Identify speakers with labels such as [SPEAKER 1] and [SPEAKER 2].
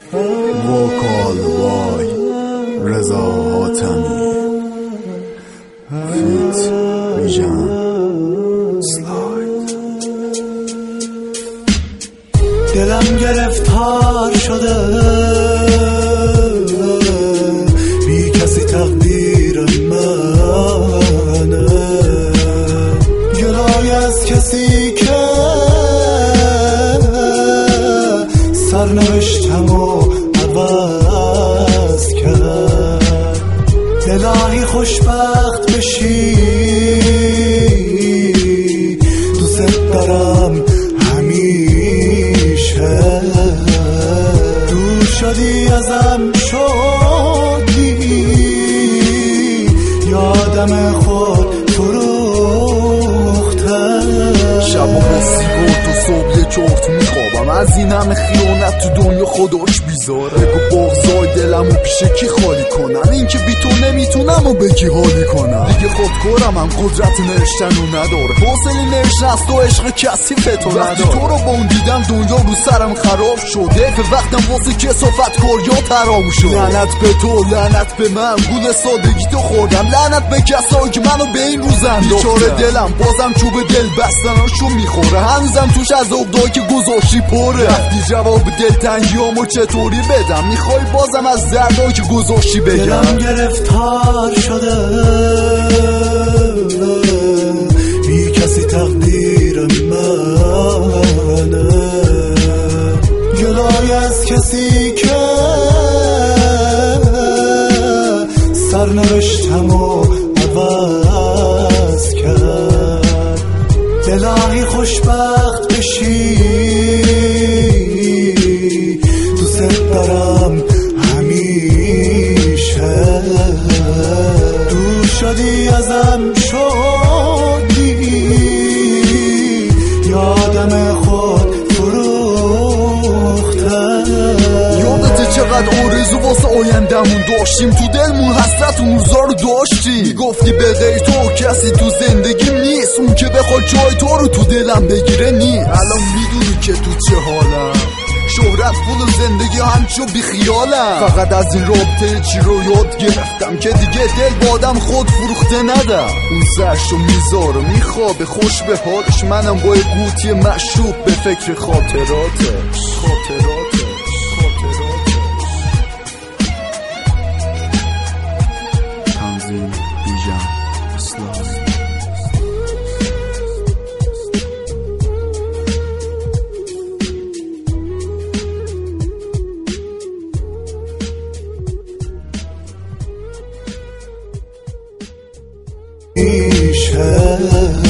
[SPEAKER 1] وکال وای رضا حاتمی فیت ویژن سلاید.
[SPEAKER 2] دلم گرفتار شده بی کسی تقدیر منه، گلای از کسی که سرنوشتم و عوض کرد. الهی خوشبخت بشی، دوست دارم همیشه. دور شدی ازم شدی، یادم خود فروختم.
[SPEAKER 1] شب با سیگار تو صبح یه جورت میخوابم، از این همه خیانت تو دنیا خداش بیزاره. بگو بغضای دلمو پیش کی خالی کنم، این که بی تو نمیتونم و بگی حالی کنم. دیگه خودکارم هم قدرت نوشتن رو نداره، حوصله نوشتن از تو عشق کسی فتو نداره. وقتی تو رو با اون دیدم دنیا رو سرم خراب شده، به وقتم واسه کسافت کاریا ترام شد. لعنت به تو لعنت به من، گول سادگی تو خوردم، لعنت به کسایی که منو به این روز انداختن. بیچاره دلم بازم چوب دل بستناشو میخوره، هنوزم توش از عقدایی که گذاشتی پره. وقتی جواب دلتنگیامو چطوری بدم، میخوای بازم از دردایی که گذاشتی بگم.
[SPEAKER 2] دلم گرفتار شده بی کسی تقدیر منه، گلای از کسی که سرنوشتم و عوض کرد. الهی خوشبخت بشی، دوست دارم همیشه. دور شدی ازم شدی، یادم خود فروختم.
[SPEAKER 1] یادت چقدر آرزو واسه آیندمون داشتیم، تو دلمون حسرت اون روزا رو داشتیم. میگفتی به غیر تو کسی تو زندگیم نیست، اون که بخواد جای تو رو تو دلم بگیره نیست. الان میدونی که تو چه حالم، شهرت پول زندگی همچو بی خیالم. فقط از این رابطه چی رو یاد گرفتم که دیگه دل با آدم خود فروخته ندم. اون سرشو میذاره میخوابه خوش به حالش، منم با قوطی مشروب به فکر خاطراتش. تنظیم ویژن سلاید.
[SPEAKER 2] میشه